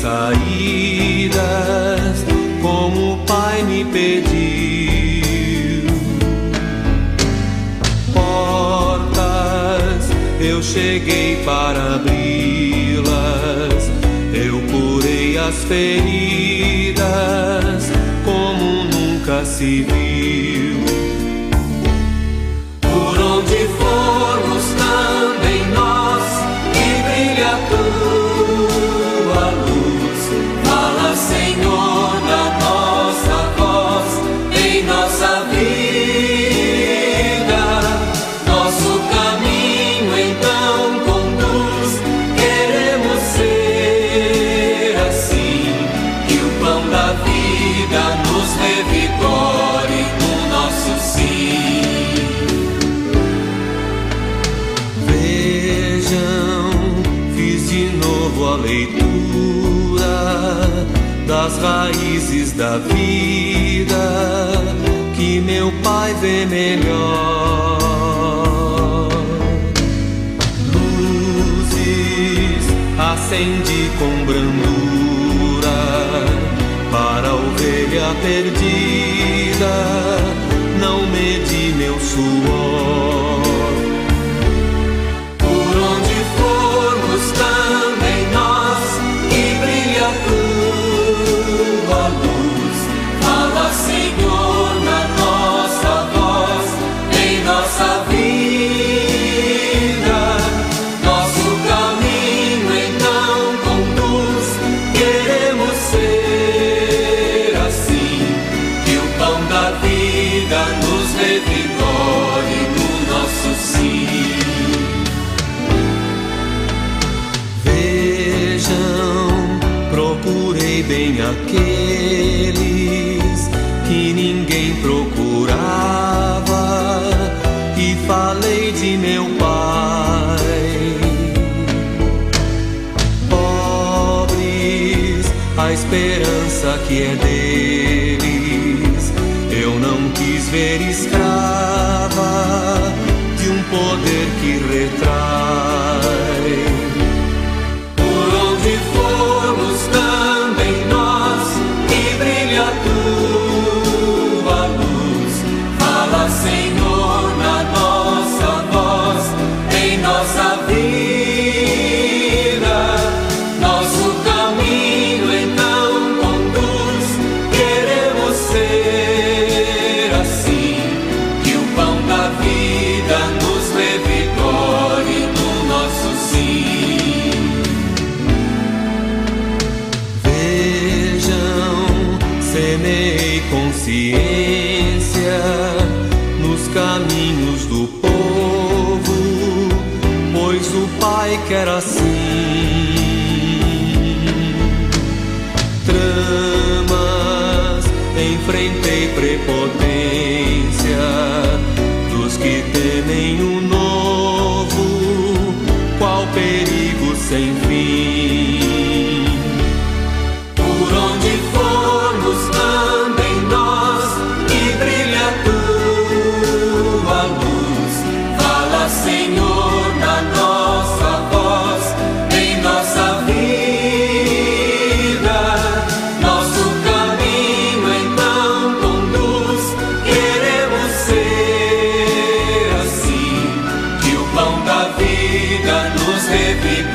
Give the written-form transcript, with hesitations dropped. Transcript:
saídas, como o Pai me pediu. Portas, eu cheguei para abri-las, eu curei as feridas, como nunca se viu. Por onde formos também nós, que brilha a tua luz. Fala, Senhor, na nossa voz, em nossa vida. Nosso caminho então conduz. Queremos ser assim, que o pão da vida nos revigore no nosso sim. Fiz de novo a leitura das raízes da vida, que meu Pai vê melhor. Luzes acendi com brandura para a ovelha perdida, não medi meu suor. Também nós, que brilha a tua luz. Fala, Senhor, na nossa voz, em nossa vida. Nosso caminho então conduz. Queremos ser assim, que o pão da vida nos revigore no nosso sim. Procurei bem aqueles que ninguém procurava e falei de meu Pai. Pobres, a esperança que é deles, eu não quis ver escrava de um poder que retrai. Também nós, que brilha a tua luz. Fala, Senhor, na nossa voz, em nossa vida. Nosso caminho então conduz. Queremos ser assim, que o pão da vida nos revigore no nosso sim. Semeei consciência nos caminhos do povo, pois o Pai quer assim. Tramas, enfrentei prepotência dos que temem o novo, qual perigo sem fim. Por onde formos também nós, que brilha a tua luz. Fala, Senhor, na nossa voz, em nossa vida. Nosso caminho então conduz. Queremos ser assim, que o pão da vida nos revigore